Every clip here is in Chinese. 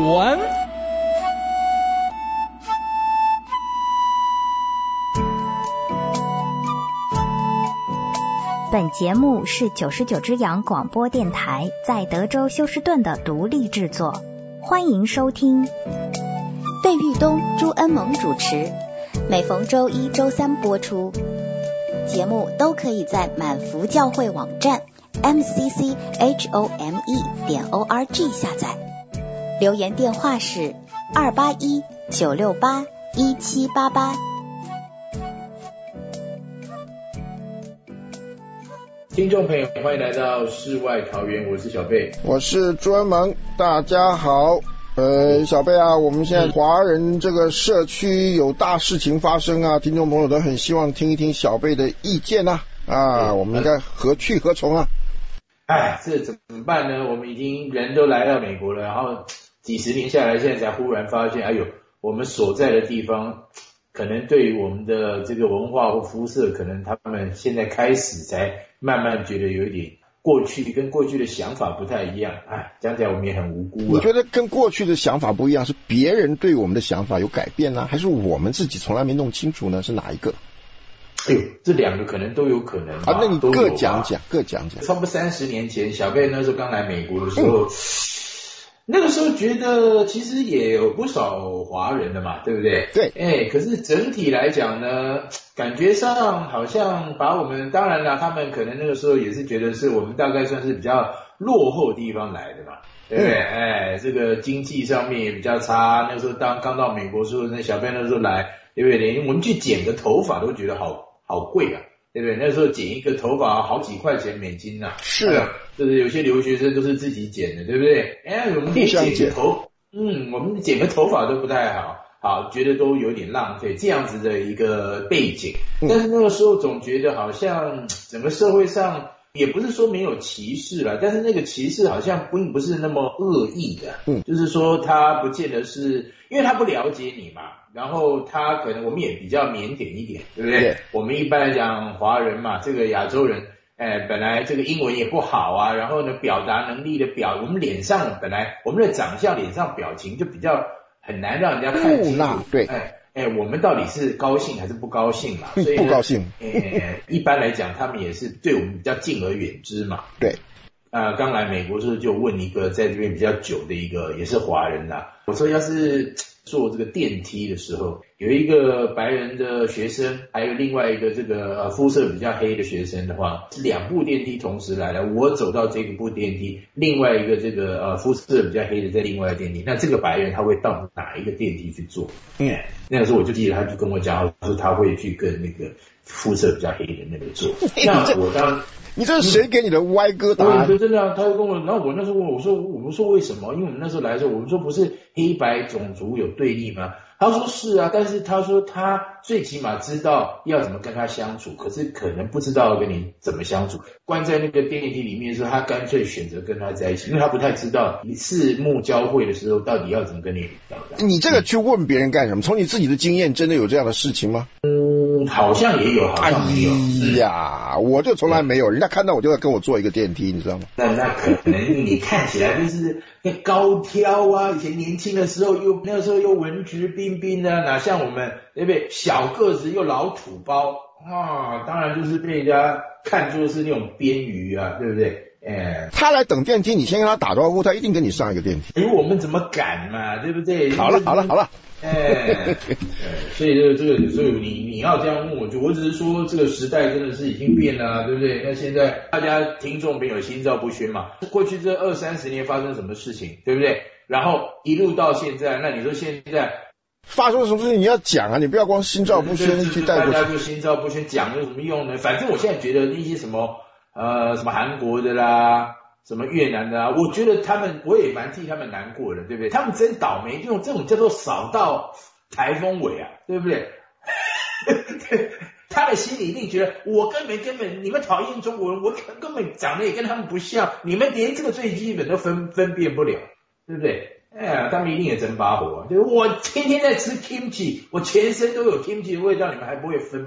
文。 本节目是99只羊广播电台在德州休斯顿的独立制作，欢迎收听。费玉东、朱恩萌主持，每逢周一、周三播出。节目都可以在满福教会网站 mcchome.org 下载。留言电话是281-968-1788。 听众朋友，欢迎来到世外桃源，我是小贝， 我是朱恩萌，大家好。小贝啊，我们现在华人这个社区有大事情发生啊，听众朋友都很希望听一听小贝的意见啊，我们应该何去何从啊？ 这怎么办呢？我们已经人都来到美国了，然后几十年下来，现在才忽然发现，我们所在的地方可能对于我们的这个文化或肤色，可能他们现在开始才慢慢觉得有一点过去跟过去的想法不太一样，讲起来我们也很无辜啊。 你觉得跟过去的想法不一样，是别人对我们的想法有改变呢，还是我们自己从来没弄清楚呢？是哪一个？ 这两个可能都有可能啊。 那你各讲讲。 差不多30年前，小贝那时候刚来美国的时候，那个时候觉得其实也有不少华人的嘛，对不对？ 对。 可是整体来讲呢，感觉上好像把我们，当然了，他们可能那个时候也是觉得是我们大概算是比较落后地方来的嘛，对不对？这个经济上面也比较差。那时候刚到美国的时候，那小贝那时候来，对不对？连我们去剪个头发都觉得好贵啊，对不对？那时候剪一个头发好几块钱美金啊。 是啊。 就是有些留学生都是自己剪的，对不对？我们可以剪个头，我们剪个头发都不太好，觉得都有点浪费，这样子的一个背景。但是那个时候总觉得好像整个社会上也不是说没有歧视啦，但是那个歧视好像并不是那么恶意的，就是说他不见得是因为他不了解你嘛，然后他可能我们也比较腼腆一点，对不对？我们一般来讲华人嘛，这个亚洲人。本来这个英文也不好啊，然后呢，表达能力的我们脸上本来我们的长相脸上表情就比较很难让人家看清楚。 对。 我们到底是高兴还是不高兴嘛？所以不高兴。 一般来讲，他们也是对我们比较敬而远之嘛。 对。 刚来美国的时候就问一个在这边比较久的一个也是华人啦，我说要是坐这个电梯的时候，有一个白人的学生，还有另外一个这个肤色比较黑的学生的话，是2部电梯同时来了，我走到这个部电梯，另外一个这个肤色比较黑的在另外一个电梯，那这个白人他会到哪一个电梯去坐？那个时候我就记得他就跟我讲，说他会去跟那个肤色比较黑的那个坐。那我当你这是谁给你的歪哥答案？ 对，真的啊，他就跟我，然后我那时候问我说为什么？因为我们那时候来的时候，我们说不是黑白种族有对立吗？他说是啊，但是他说他最起码知道要怎么跟他相处，可是可能不知道跟你怎么相处。关在那个电梯里面的时候，他干脆选择跟他在一起，因为他不太知道你四目交汇的时候到底要怎么跟你聊。 你这个去问别人干什么？从你自己的经验，真的有这样的事情吗？ 好像也有，好像没有。 我就从来没有，人家看到我就要跟我坐一个电梯，你知道吗？ 那可能你看起来就是高挑啊，以前年轻的时候那个时候又文质彬彬的，哪像我们对不对？小个子又老土包啊，当然就是被人家看作是那种边鱼啊，对不对？ 他来等电梯，你先跟他打招呼，他一定跟你上一个电梯。 我们怎么敢嘛，对不对？ 好了。 所以这个有时候你要这样问我只是说这个时代真的是已经变了，对不对？那现在大家听众朋友心照不宣嘛，过去这20-30年发生什么事情，对不对？然后一路到现在，那你说现在发生什么事情你要讲啊，你不要光心照不宣去带过去。 大家就心照不宣讲有什么用呢？反正我现在觉得那些什么韩国的啦，什么越南的啊，我觉得我也蛮替他们难过的，对不对？他们真倒霉，这种叫做扫到台风尾啊，对不对？他的心里一定觉得我根本你们讨厌中国人，我根本长得也跟他们不像，你们连这个最基本都分辨不了，对不对？他们一定也真把火，就是我天天在吃 kimchi， 我全身都有 kimchi 的味道，你们还不会分吗？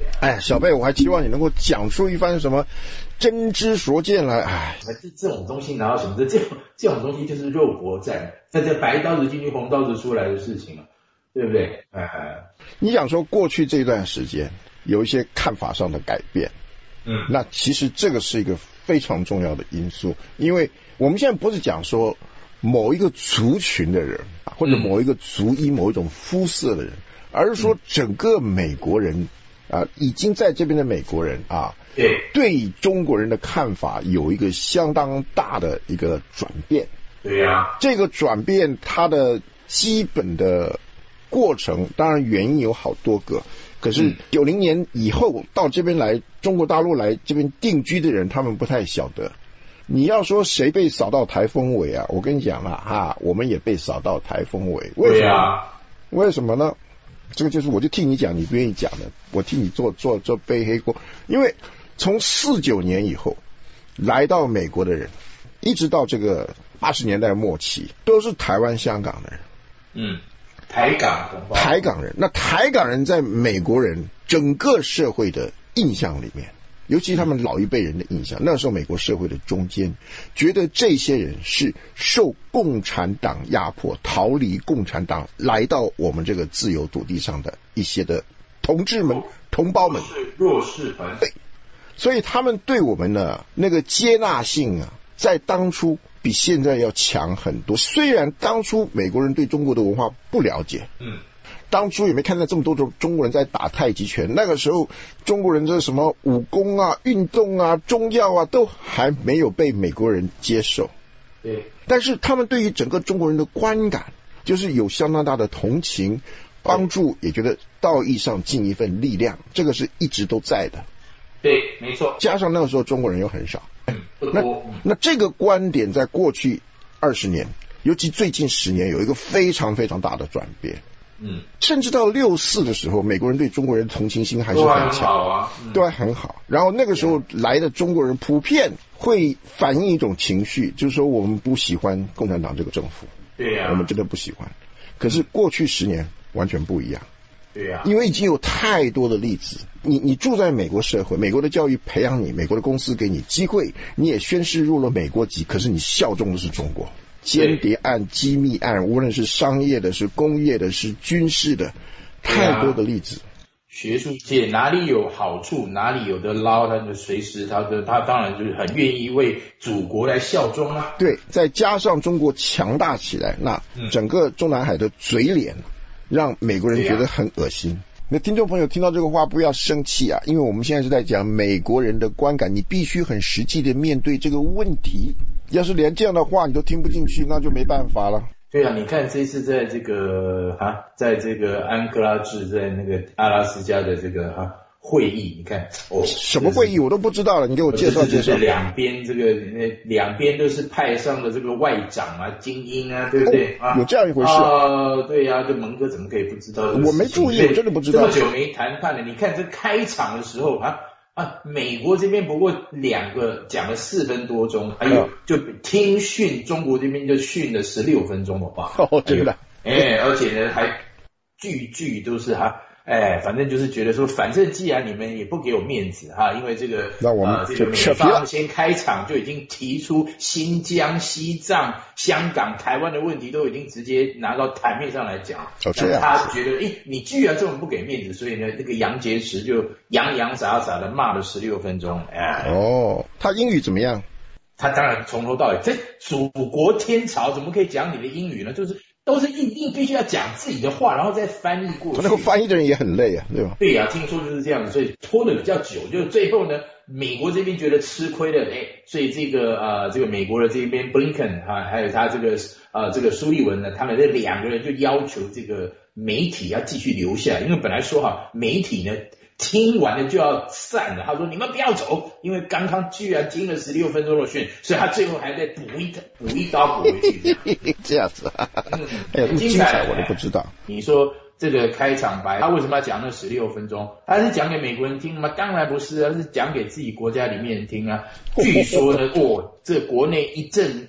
哎，小贝，我还期望你能够讲出一番什么真知灼见来。哎， 这种东西哪有什么？这种东西就是肉搏战，这白刀子进去红刀子出来的事情了，对不对？ 你想说过去这段时间有一些看法上的改变，那其实这个是一个非常重要的因素，因为我们现在不是讲说某一个族群的人，或者某一个族裔、某一种肤色的人，而是说整个美国人已经在这边的美国人对中国人的看法有一个相当大的一个转变。 对呀， 这个转变它的基本的过程，当然原因有好多个。可是90年以后到这边来，中国大陆来这边定居的人，他们不太晓得。你要说谁被扫到台风尾啊？我跟你讲了我们也被扫到台风尾。为什么？为什么呢？这个就是我就替你讲，你不愿意讲的，我替你做背黑锅。因为从49年以后来到美国的人，一直到这个80年代末期，都是台湾、香港的人。 台港人，那台港人在美国人整个社会的印象里面，尤其他们老一辈人的印象，那时候美国社会的中间，觉得这些人是受共产党压迫，逃离共产党，来到我们这个自由土地上的一些的同志们、同胞们， 弱势团体。 所以他们对我们呢那个接纳性在当初比现在要强很多。虽然当初美国人对中国的文化不了解，当初也没看到这么多的中国人在打太极拳，那个时候中国人这什么武功运动中药都还没有被美国人接受。 对， 但是他们对于整个中国人的观感，就是有相当大的同情、帮助，也觉得道义上尽一份力量，这个是一直都在的。 对，没错。 加上那个时候中国人又很少， 不多。 那这个观点在过去20年，尤其最近10年，有一个非常非常大的转变。甚至到64的时候，美国人对中国人的同情心还是很强，都还很好。然后那个时候来的中国人普遍会反映一种情绪，就是说我们不喜欢共产党这个政府， 对呀， 我们真的不喜欢。可是过去10年完全不一样。 对呀， 因为已经有太多的例子，你住在美国社会，美国的教育培养你，美国的公司给你机会，你也宣誓入了美国籍，可是你效忠的是中国。间谍案、机密案，无论是商业的、是工业的、是军事的，太多的例子。 学术界哪里有好处，哪里有的捞，他就随时他当然就是很愿意为祖国来效忠啊。 对，再加上中国强大起来，那整个中南海的嘴脸让美国人觉得很恶心。那听众朋友听到这个话不要生气因为我们现在是在讲美国人的观感，你必须很实际的面对这个问题。要是连这样的话你都听不进去，那就没办法了。 对啊，你看这次在这个在这个安哥拉治，在那个阿拉斯加的这个会议，你看什么会议我都不知道了，你给我介绍介绍。 两边都是派上的这个外长精英对不对有这样一回事对呀，这蒙哥怎么可以不知道？ 我没注意，我真的不知道。 这么久没谈判了，你看这开场的时候美国这边不过2个讲了4分多钟，还有就听训中国这边就训了16分钟的话。 真的。 而且呢还句都是反正就是觉得说，反正既然你们也不给我面子因为这个那我们这个美方先开场就已经提出新疆、西藏、香港、台湾的问题都已经直接拿到台面上来讲，他觉得你居然这么不给面子，所以呢那个杨洁篪就洋洋洒洒的骂了16分钟。 他英语怎么样？ 他当然从头到尾，这祖国天朝怎么可以讲你的英语呢？都是硬必须要讲自己的话，然后再翻译过去。 那个翻译的人也很累对吧？ 对听说就是这样子，所以拖得比较久。就是最后呢，美国这边觉得吃亏了，所以这个美国的这边 Blinken 还有他这个苏利文呢，他们这2个人就要求这个媒体要继续留下来，因为本来说媒体呢听完了就要散了，他说你们不要走，因为刚刚居然听了16分钟的训，所以他最后还在补一刀补回去。 这样子这么精彩我都不知道。 你说这个开场白他为什么要讲那16分钟？他是讲给美国人听吗？当然不是是讲给自己国家里面人听据说呢这国内一阵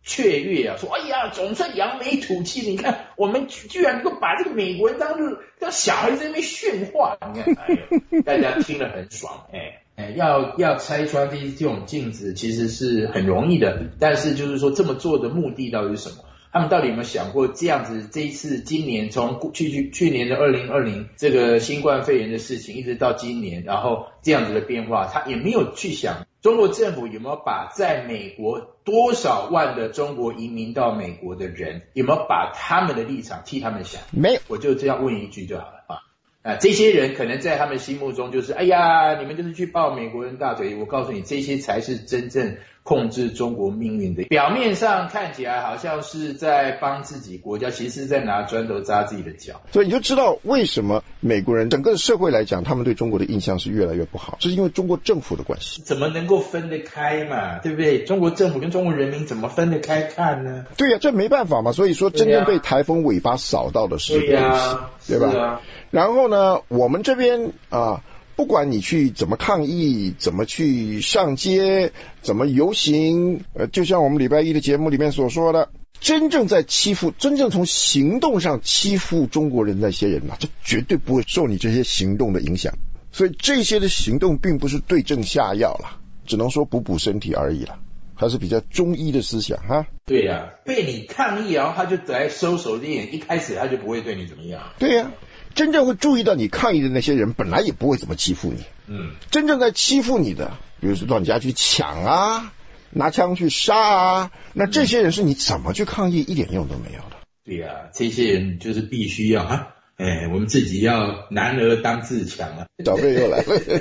雀跃啊，说哎呀，总算扬眉吐气，你看我们居然能够把这个美国人当小孩在那边驯化，你看，哎呦，大家听了很爽，要拆穿这种镜子其实是很容易的，但是就是说这么做的目的到底是什么？他们到底有没有想过这样子？这一次今年从去年的2020这个新冠肺炎的事情，一直到今年，然后这样子的变化，他也没有去想中国政府有没有把在美国多少万的中国移民到美国的人，有没有把他们的立场替他们想？ 没有， 我就这样问一句就好了啊。这些人可能在他们心目中就是，哎呀，你们就是去抱美国人大腿。我告诉你，这些才是真正控制中国命运的。表面上看起来好像是在帮自己国家，其实是在拿砖头扎自己的脚。 所以你就知道为什么美国人整个社会来讲，他们对中国的印象是越来越不好，这是因为中国政府的关系。 怎么能够分得开嘛？对不对？中国政府跟中国人民怎么分得开看呢？ 对呀，这没办法嘛。所以说，真正被台风尾巴扫到的是东西，对吧？然后呢，我们这边不管你去怎么抗议，怎么去上街，怎么游行，就像我们礼拜一的节目里面所说的，真正从行动上欺负中国人那些人这绝对不会受你这些行动的影响。所以这些的行动并不是对症下药了，只能说补身体而已了，还是比较中医的思想哈。对呀，被你抗议，然后他就来收手链，一开始他就不会对你怎么样。 对呀。真正会注意到你抗议的那些人本来也不会怎么欺负你，真正在欺负你的，比如说到你家去抢拿枪去杀那这些人是你怎么去抗议一点用都没有的。 对呀，这些人就是必须要我们自己要男儿当自强小贝又来了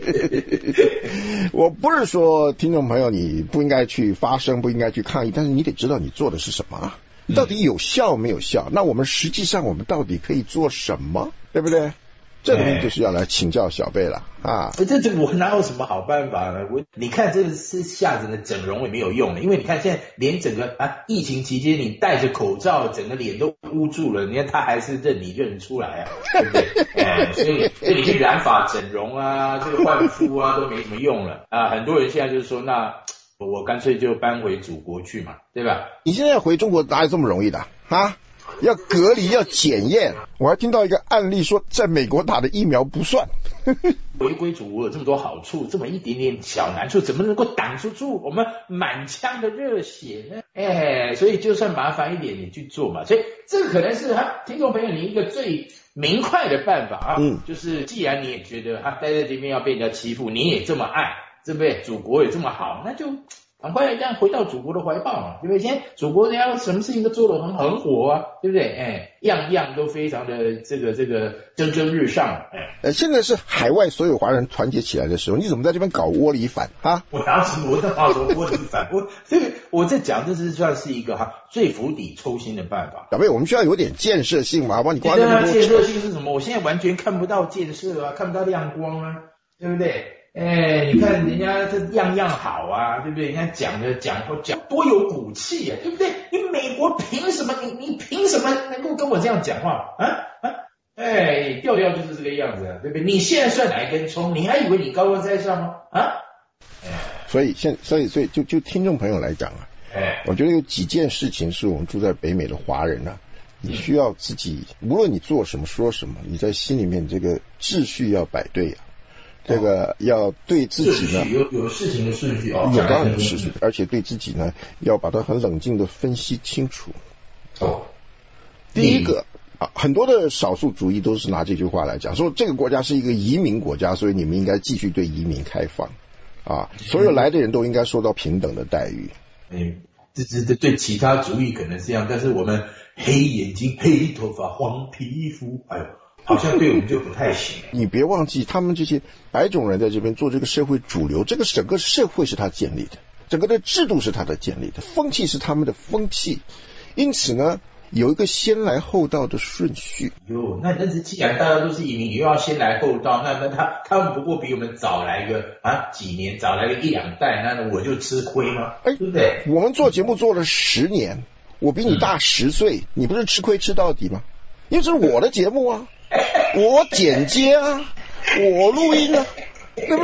我不是说听众朋友你不应该去发声，不应该去抗议，但是你得知道你做的是什么到底有效没有效？那我们实际上我们到底可以做什么？对不对？这东西就是要来请教小贝了这我哪有什么好办法呢？你看这是下子的整容也没有用因为你看现在连整个疫情期间你戴着口罩，整个脸都捂住了，你看他还是认出来对不对？所以你去染发整容这个换肤都没什么用了很多人现在就是说那。我干脆就搬回祖国去嘛，对吧？ 你现在回中国哪有这么容易的要隔离，要检验。我还听到一个案例说，在美国打的疫苗不算。 回归祖国有这么多好处，这么一点点小难处，怎么能够挡住我们满腔的热血呢？所以就算麻烦一点，你去做嘛。所以这个可能是听众朋友你一个最明快的办法就是既然你也觉得待在这边要被人家欺负，你也这么爱。对不对？祖国也这么好，那就赶快这样回到祖国的怀抱嘛，对不对？现在祖国人家什么事情都做得很火对不对？样样都非常的这个蒸蒸日上现在是海外所有华人团结起来的时候，你怎么在这边搞窝里反我哪什么窝里反？我在讲这是算是一个最釜底抽薪的办法。 小贝，我们需要有点建设性嘛，帮你挂那么多。 建设性是什么？我现在完全看不到建设看不到亮光对不对？你看人家这样样好对不对？人家讲多有骨气对不对？你美国凭什么？你凭什么能够跟我这样讲话调调就是这个样子对不对？你现在算哪一根葱？你还以为你高高在上吗？ 所以就听众朋友来讲我觉得有几件事情是我们住在北美的华人你需要自己，无论你做什么说什么，你在心里面这个秩序要摆对这个要对自己呢有事情的顺序有当然有事情，而且对自己呢要把它很冷静的分析清楚第一个很多的少数主义都是拿这句话来讲，说这个国家是一个移民国家，所以你们应该继续对移民开放所有来的人都应该受到平等的待遇这对其他族裔可能是这样，但是我们黑眼睛黑头发黄皮肤好像对我们就不太行你别忘记他们这些白种人在这边做这个社会主流，这个整个社会是他建立的，整个的制度是他的建立的，风气是他们的风气，因此呢有一个先来后到的顺序那既然大家都是移民，又要先来后到，那他们不过比我们早来个几年，早来个1-2代，那我就吃亏吗？对不对？ 我们做节目做了10年，我比你大10岁你不是吃亏吃到底吗？因为这是我的节目我剪接我录音对不对？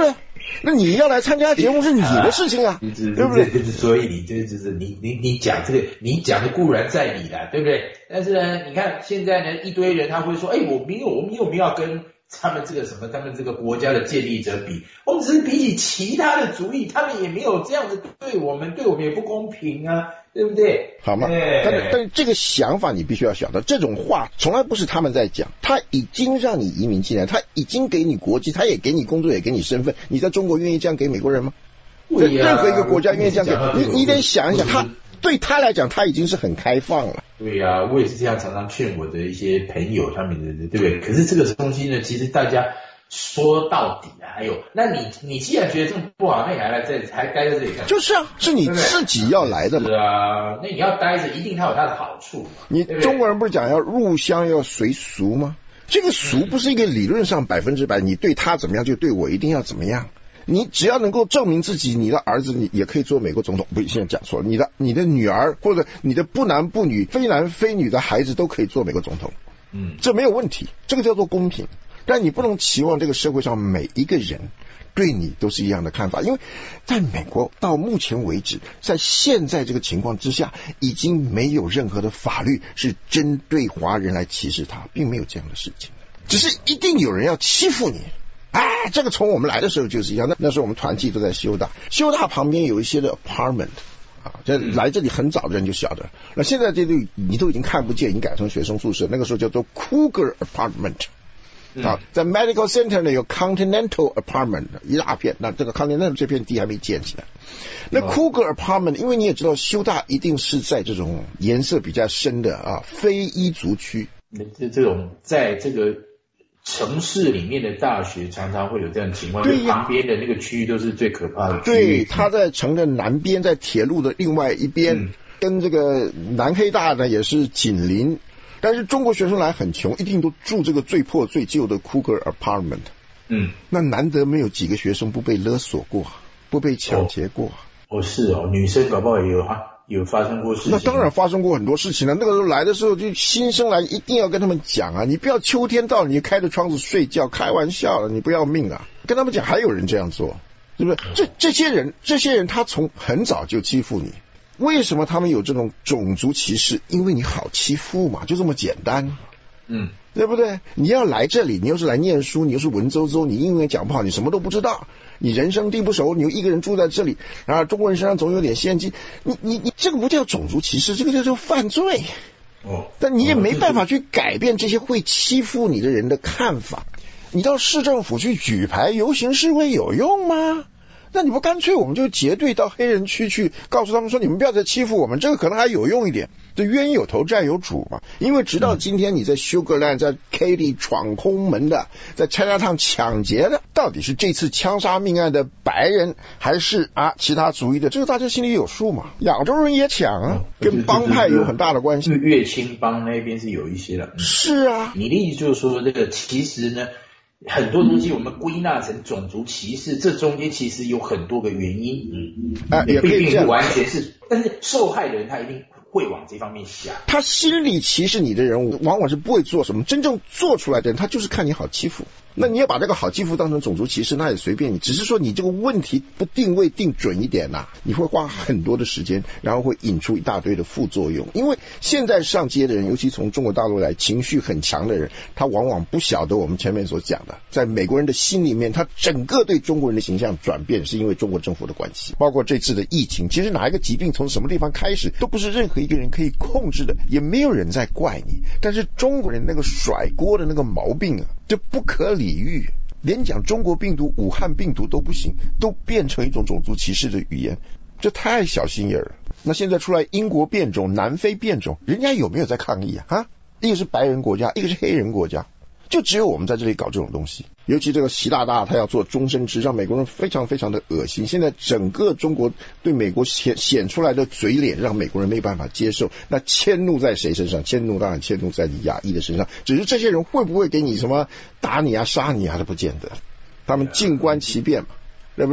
那你要来参加节目是你的事情啊，对不对？ 所以你讲这个，你讲的固然在理啦，对不对？但是呢，你看现在呢，一堆人他会说，我们有没有要跟他们这个他们这个国家的建立者比？我们只是比起其他的族裔，他们也没有这样子对我们也不公平啊，对不对？ 好吗？但是这个想法你必须要晓得，这种话从来不是他们在讲，他已经让你移民进来，他已经给你国籍，他也给你工作，也给你身份。你在中国愿意这样给美国人吗？任何一个国家愿意这样给你得想一想，他对他来讲他已经是很开放了。 对呀，我也是这样常常劝我的一些朋友他们的，对不对？可是这个东西呢，其实大家说到底啊，那你既然觉得这么不好，那你还待在这里干嘛？ 就是啊，是你自己要来的嘛。 是啊，那你要待着，一定它有它的好处。 你中国人不是讲要入乡要随俗吗？这个俗不是一个理论上100%，你对他怎么样就对我一定要怎么样。你只要能够证明自己，你的儿子你也可以做美国总统，不，现在讲错了，你的女儿或者你的不男不女、非男非女的孩子都可以做美国总统，这没有问题，这个叫做公平。但你不能期望这个社会上每一个人对你都是一样的看法，因为在美国到目前为止，在现在这个情况之下，已经没有任何的法律是针对华人来歧视他，并没有这样的事情，只是一定有人要欺负你。这个从我们来的时候就是一样，那时候我们团契都在修大旁边有一些的 apartment 来这里很早的人就晓得，那现在这里你都已经看不见，已经改成学生宿舍，那个时候叫做 Cougar apartment。在 Medical Center 呢有 Continental Apartment 一大片，那这个 Continental 这片地还没建起来。那 Cougar Apartment， 因为你也知道修大一定是在这种颜色比较深的非裔族区， 这种在这个城市里面的大学常常会有这样的情况，对，旁边的那个区域都是最可怕的区域。对， 它在城的南边，在铁路的另外一边，跟这个南黑大呢也是紧邻。但是中国学生来很穷，一定都住这个最破最旧的 Cougar Apartment。那难得没有几个学生不被勒索过，不被抢劫过。 是女生搞不好也有发生过事情。 那当然发生过很多事情了。那个时候来的时候，就新生来一定要跟他们讲啊，你不要秋天到你开着窗子睡觉，开玩笑了，你不要命啊！跟他们讲，还有人这样做，对不对？这些人他从很早就欺负你。为什么他们有这种种族歧视？因为你好欺负嘛，就这么简单。对不对？你要来这里，你又是来念书，你又是文绉绉，你英文讲不好，你什么都不知道，你人生地不熟，你又一个人住在这里，然后中国人身上总有点先机，你这个不叫种族歧视，这个叫做犯罪。但你也没办法去改变这些会欺负你的人的看法。你到市政府去举牌游行示威有用吗？那你不干脆我们就结队到黑人区去告诉他们说，你们不要再欺负我们，这个可能还有用一点。这冤有头债有主嘛，因为直到今天你在 Sugarland 在 Katy 闯空门的，在 Chinatown 抢劫的，到底是这次枪杀命案的白人还是其他族裔的，这个大家心里有数嘛。亚洲人也抢啊，跟帮派有很大的关系。 乐清帮那边是有一些的。 是啊， 你的意思就是说，这个其实呢，很多东西我们归纳成种族歧视，这中间其实有很多个原因。 也可以这样， 并不完全是，但是受害人他一定会往这方面想。 他心里歧视你的人往往是不会做什么，真正做出来的人他就是看你好欺负。那你要把这个好欺负当成种族歧视，那也随便你，只是说你这个问题不定位定准一点你会花很多的时间，然后会引出一大堆的副作用。因为现在上街的人，尤其从中国大陆来情绪很强的人，他往往不晓得我们前面所讲的，在美国人的心里面，他整个对中国人的形象转变是因为中国政府的关系。包括这次的疫情，其实哪一个疾病从什么地方开始都不是任何一个人可以控制的，也没有人在怪你，但是中国人那个甩锅的那个毛病就不可理喻，连讲中国病毒、武汉病毒都不行，都变成一种种族歧视的语言，这太小心眼了。那现在出来英国变种、南非变种，人家有没有在抗议一个是白人国家，一个是黑人国家，就只有我们在这里搞这种东西。尤其这个习大大他要做终身制，让美国人非常非常的恶心。现在整个中国对美国显出来的嘴脸，让美国人没办法接受。那迁怒在谁身上？迁怒当然迁怒在你亚裔的身上，只是这些人会不会给你什么打你杀你都不见得，他们静观其变嘛，对不对？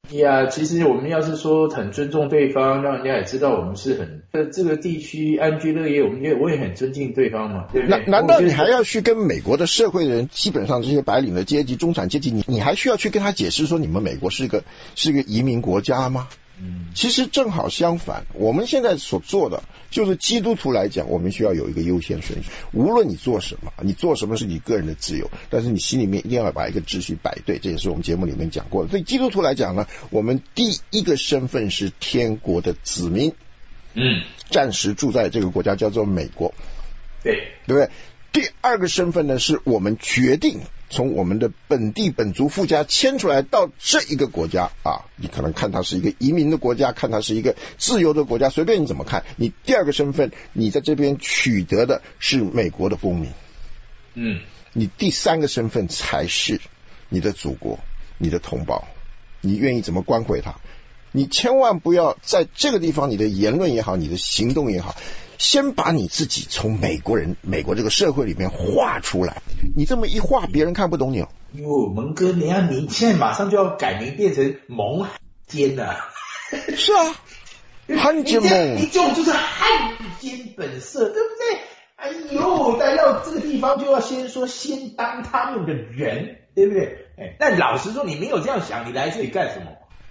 呀，其实我们要是说很尊重对方，让人家也知道我们是很这个地区安居乐业，我也很尊敬对方嘛，对不对？ 难道你还要去跟美国的社会的人，基本上这些白领的阶级、中产阶级，你还需要去跟他解释说你们美国是一个移民国家吗？其实正好相反，我们现在所做的就是基督徒来讲，我们需要有一个优先顺序。无论你做什么，你做什么是你个人的自由，但是你心里面一定要把一个秩序摆对，这也是我们节目里面讲过的。对基督徒来讲呢，我们第一个身份是天国的子民，暂时住在这个国家叫做美国，对不对？第二个身份呢，是我们决定从我们的本地本族父家迁出来到这一个国家啊，你可能看它是一个移民的国家，看它是一个自由的国家，随便你怎么看。你第二个身份，你在这边取得的是美国的公民，你第三个身份才是你的祖国，你的同胞，你愿意怎么关怀它？你千万不要在这个地方，你的言论也好，你的行动也好，先把你自己从美国这个社会里面划出来。你这么一划，别人看不懂你哦。 哟，蒙哥，你现在马上就要改名变成蒙奸了。 是啊，汉奸蒙， 你这种就是汉奸本色，对不对？哎呦，来到这个地方就要先当他们的人，对不对？但老实说，你没有这样想，你来这里干什么？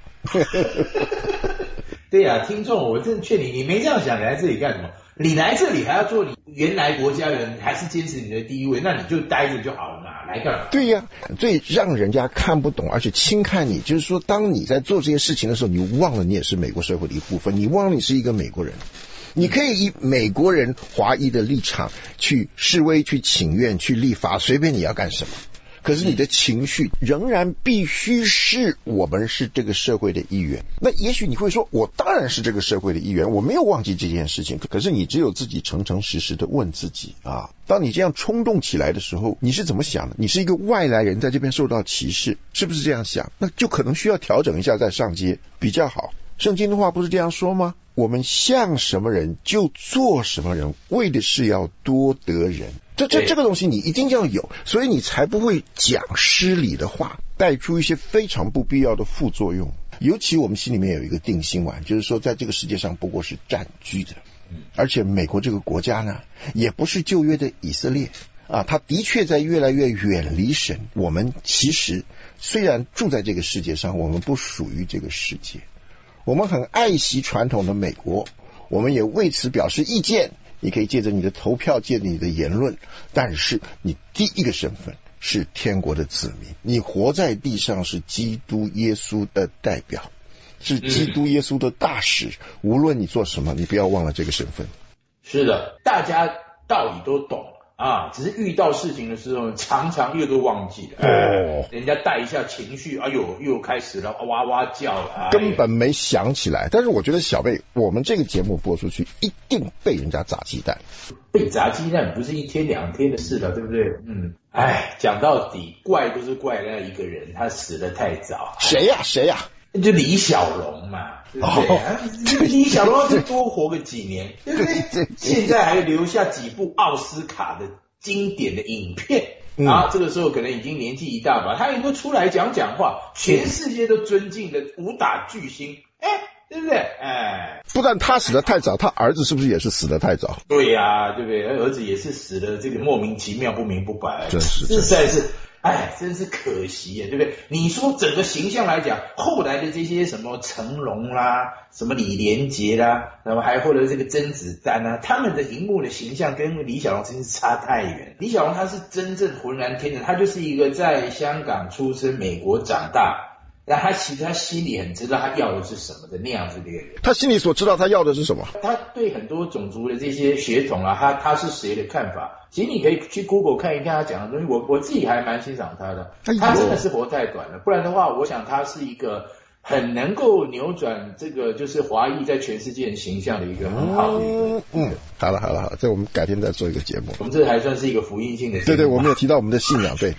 对呀，听众，我真的劝你，你没这样想，你来这里干什么？你来这里还要做你原来国家人，还是坚持你的第一位，那你就待着就好了嘛，来干嘛？ 对呀，最让人家看不懂而且轻看你，就是说当你在做这些事情的时候，你忘了你也是美国社会的一部分，你忘了你是一个美国人。你可以以美国人华裔的立场去示威、去请愿、去立法，随便你要干什么。可是你的情绪仍然必须是我们是这个社会的一员。那也许你会说，我当然是这个社会的一员，我没有忘记这件事情。可是你只有自己诚诚实实的问自己啊，当你这样冲动起来的时候，你是怎么想的？你是一个外来人在这边受到歧视，是不是这样想？那就可能需要调整一下再上街比较好。圣经的话不是这样说吗？我们像什么人就做什么人，为的是要多得人。这个东西你一定要有，所以你才不会讲失礼的话，带出一些非常不必要的副作用。尤其我们心里面有一个定心丸，就是说在这个世界上不过是暂居的，而且美国这个国家呢，也不是旧约的以色列啊，它的确在越来越远离神。我们其实虽然住在这个世界上，我们不属于这个世界。我们很爱惜传统的美国，我们也为此表示意见。你可以借着你的投票，借着你的言论，但是你第一个身份是天国的子民，你活在地上是基督耶稣的代表，是基督耶稣的大使。无论你做什么，你不要忘了这个身份。 是的，大家道理都懂啊，只是遇到事情的时候常常又都忘记了。人家带一下情绪，哎呦又开始了哇哇叫了， 根本没想起来。但是我觉得小贝，我们这个节目播出去一定被人家砸鸡蛋。 被砸鸡蛋不是一天两天的事了，对不对？讲到底怪都是怪那一个人，他死得太早。 谁呀？ 就李小龙嘛，对不对？李小龙就多活个几年，对不对？现在还留下几部奥斯卡的经典的影片，这个时候可能已经年纪一大把，他能够出来讲话，全世界都尊敬的武打巨星，对不对？ 不但他死得太早，他儿子是不是也是死得太早？ 对呀，对不对？儿子也是死的这个莫名其妙、不明不白， 这实在是。真是可惜耶，对不对？你说整个形象来讲，后来的这些什么成龙啦，什么李连杰啦，然后还或者这个甄子丹啊，他们的荧幕的形象跟李小龙真是差太远。李小龙他是真正浑然天成，他就是一个在香港出生、美国长大。那他其实他心里很知道他要的是什么的那样子的一个人。 他心里所知道他要的是什么？ 他对很多种族的这些血统啊，他是谁的看法？其实你可以去 Google 看一看他讲的东西，我自己还蛮欣赏他的。他真的是活太短了，不然的话，我想他是一个很能够扭转这个就是华裔在全世界形象的一个很好的一个。 好了，这我们改天再做一个节目。 我们这还算是一个福音性的节目。 对，我们有提到我们的信仰，对。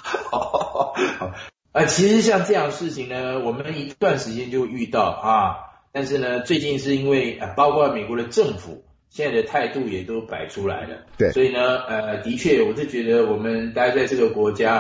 其实像这样的事情呢，我们一段时间就会遇到啊。但是呢，最近是因为包括美国的政府现在的态度也都摆出来了， 对， 所以呢，的确，我是觉得我们待在这个国家，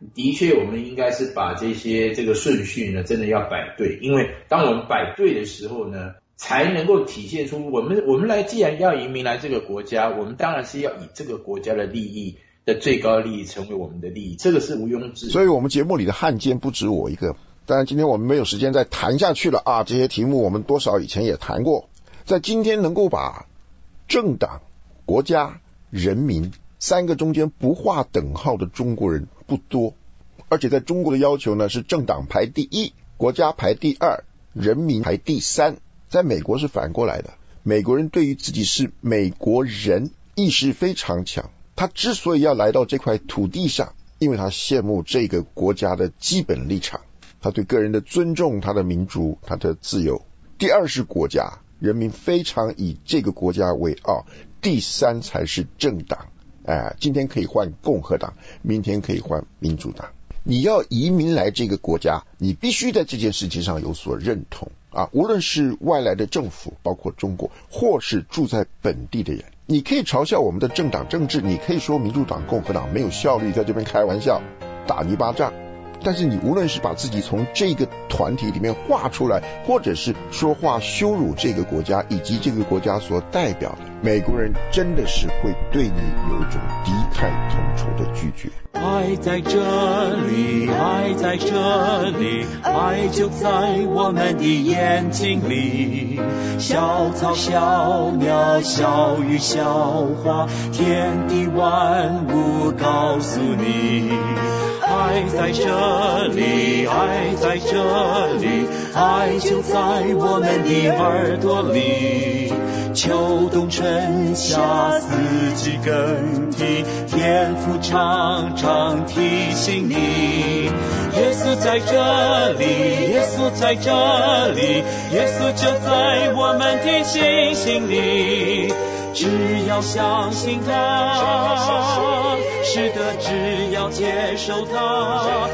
的确我们应该是把这个顺序呢真的要摆对，因为当我们摆对的时候呢，才能够体现出我们既然要移民来这个国家，我们当然是要以这个国家的利益的最高利益成为我们的利益，这个是毋庸置疑。 所以我们节目里的汉奸不止我一个，当然今天我们没有时间再谈下去了啊，这些题目我们多少以前也谈过。在今天能够把政党、国家、人民三个中间不划等号的中国人不多，而且在中国的要求呢是政党排第一，国家排第二，人民排第三。在美国是反过来的，美国人对于自己是美国人意识非常强，他之所以要来到这块土地上，因为他羡慕这个国家的基本立场，他对个人的尊重，他的民主，他的自由。第二是国家，人民非常以这个国家为傲。第三才是政党，今天可以换共和党，明天可以换民主党。你要移民来这个国家，你必须在这件事情上有所认同啊！无论是外来的政府，包括中国，或是住在本地的人，你可以嘲笑我们的政党政治，你可以说民主党、共和党没有效率，在这边开玩笑，打泥巴仗。但是你无论是把自己从这个团体里面划出来，或者是说话羞辱这个国家以及这个国家所代表的，美国人真的是会对你有一种敌忾同仇的拒绝。 爱在这里，爱在这里，爱就在我们的眼睛里。小草小鸟小鱼小花，天地万物告诉你，爱在这里，爱在这里，爱就在我们的耳朵里。秋冬春夏四季更替，天父常常提醒你，耶稣在这里，耶稣在这里，耶稣就在我们的心里。只要相信他，是的，只要接受他，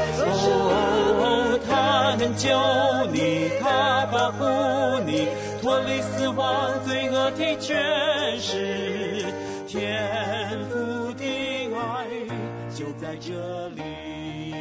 他能救你，他保护你，脱离死亡罪恶的权势，天父的爱就在这里。